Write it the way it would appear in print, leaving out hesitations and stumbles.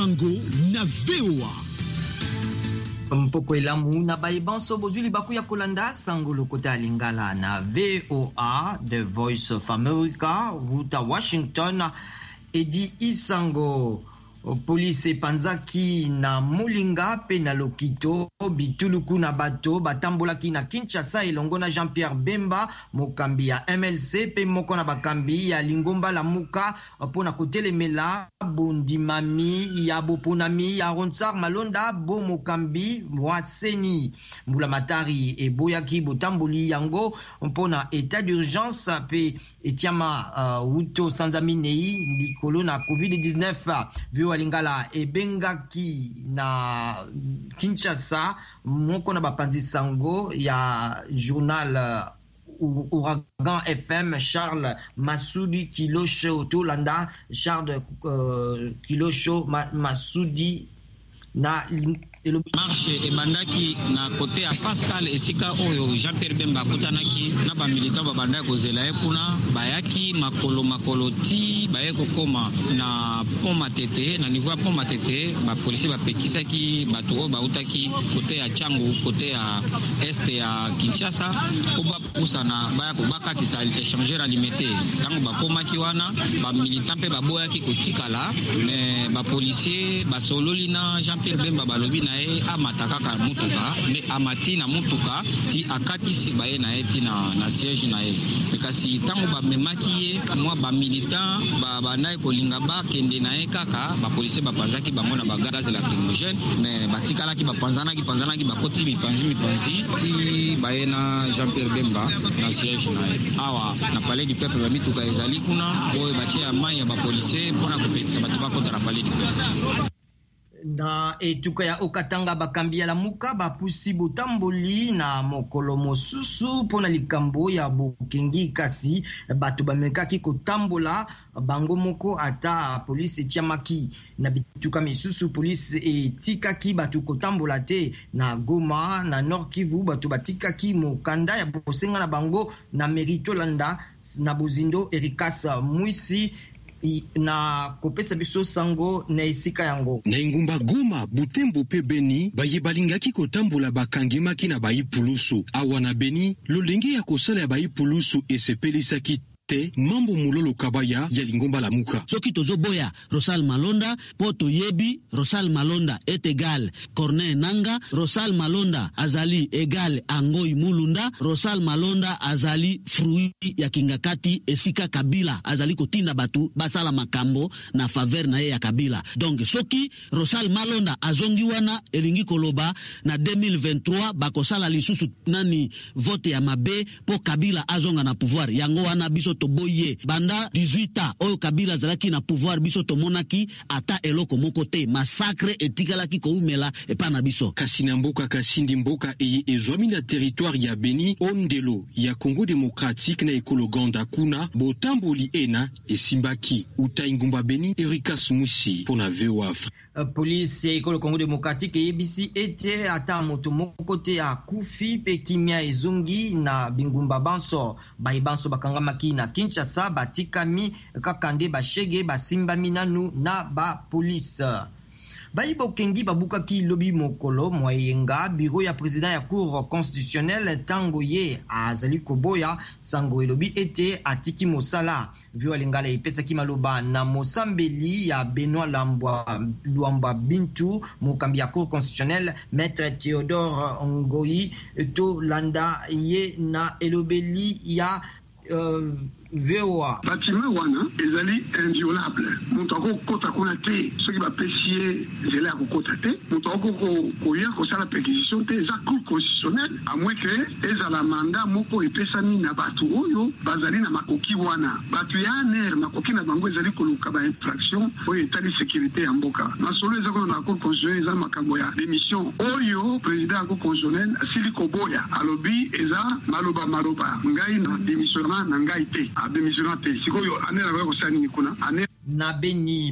Sango na VOA. Mpoko elamu na baibanso bozuli baku ya kolanda sango lokota lingala na VOA, The Voice of America, Ruta Washington, Edi Isango. Police panzaki na Mulinga pe na Lokito bituluku na bato batambolaki na Kinshasa elongo na Jean-Pierre Bemba mokambi ya MLC pe moko na bakambi ya Lingomba Lamuka pona kotelemela bondimami ya boponami ya Ronsard Malonda bo mokambi Mwaseni Mbula Matari eboyaki botamboli yango pona état d'urgence pe etiama uto sanzaminei likolo na COVID-19 Lingala ebengaki na Kinshasa moko na bapanzi sango ya journal Ouragan FM Charles Masudi Kilosho Tolanda Charles Kilosho Masudi na marche ebandaki na kote ya Pascal esika oyo Jean-Pierre Bemba kutanaki na ba militant babanda kozela ekuna bayaki makolo ti bayeko koma na pont Matete na niveau ya pont Matete ba police ba pekisaki bato oyo bautaki kote ya Changu kote ya este ya Kinshasa ko ba pusana baya ko bakatisa échangeur alimité tango bakomaki wana ba militant pe baboyaki kotikala mais ba policier ba sololi na Jean-Pierre Bemba balobi na amataka ka mutuka ne amati na mutuka ti akatisi baye na eti na siège na ye kasi tango ba memaki ye kamwa ba militant ba na kolinga ba kende na ye kaka ba policier ba panzaki bango na ba gaz lacrymogène mais batikala ki ba panzanaki ba koti mipanzi ti baye na Jean-Pierre Bemba na siège na ye awa na palais du peuple ba mituka ezali kuna oyo batia mai ya ba policier pona kopekisa bato ba kota na palais du peuple. Na etuka ya Okatanga bakambi ya Lamuka bapusi botamboli na mokolo mosusu pona likambo ya bokengi kasi bato bamekaki kotambola bango moko ata polisi etiamaki na bituka misusu polisi etikaki bato kotambola te na Goma na Nord Kivu bato batikaki mokanda ya bosenga na bango na Meritolanda na Bozindo Erikas Mwisi na kopesa biso sango na esika yango na ingumba Goma Butembo pe Beni baye balingaki kotambola bakangemaki na baipulusu awa na Beni lolenge ya kosala ya baipulusu esepelisaki te mambo mulolo kabaya ya Lingomba Lamuka soki tozoboya Rosal Malonda poto yebi Rosal Malonda est égal Corneille Nanga Rosal Malonda azali égal Angoi Mulunda Rosal Malonda azali fruit ya kingakati esika Kabila azali kotinda batu basala makambo na faveur na ye ya Kabila donc soki Rosal Malonda azongi wana elingi koloba na 2023 bakosala lisusu nani vote ya mabe po Kabila azonga na pouvoir yango wana biso toboye banda 18 oyo Kabila zalaki na pouvoir biso tomonaki ata eloko moko te massacre etikalaki koumela epa na biso kasi na mboka kasindi mboka eye ezwami na territoire ya Beni ondelo ya Congo démocratique na ekologanda kuna botamboli ena esimbaki uta ingumba Beni Erikas Musi pona VOA. Police ya ekolo Congo démocratique eyebisi ete ata moto moko te akufi pe kimia ezongi na bingumba banso baibanso bakangamaki na Kinshasa batikami kakande bashege basimbami nanu na ba police. Baibo Kengi babukaki lobi mokolo moyenga bureau ya président ya cour constitutionnelle tango ye azali koboya sango elobi ete atiki mosala vio alingala ipesaki maloba na mosambeli ya Benoît Luamba Bintu mokambi ya cour constitutionnelle maître Théodore Ngoyi to landa ye na elobeli ya VOA. Bâtiment wana ezali inviolable. Montako kota kuna te, soki ba pesier zela ko kota te. Montako ko ya ko sala perquisition te za cour constitutionnelle à moins que ezala mandat moko epesani na batu oyo bazali na makoki wana. Batu ya ner makoki na bango ezali ko luka ba infraction oyo etali sécurité ya mboka. Masolo ezako na cour constitutionnelle eza makambo ya démission oyo président ya cour constitutionnelle asili koboya alobi eza maloba ngai na démissionnement na ngai te. Na Beni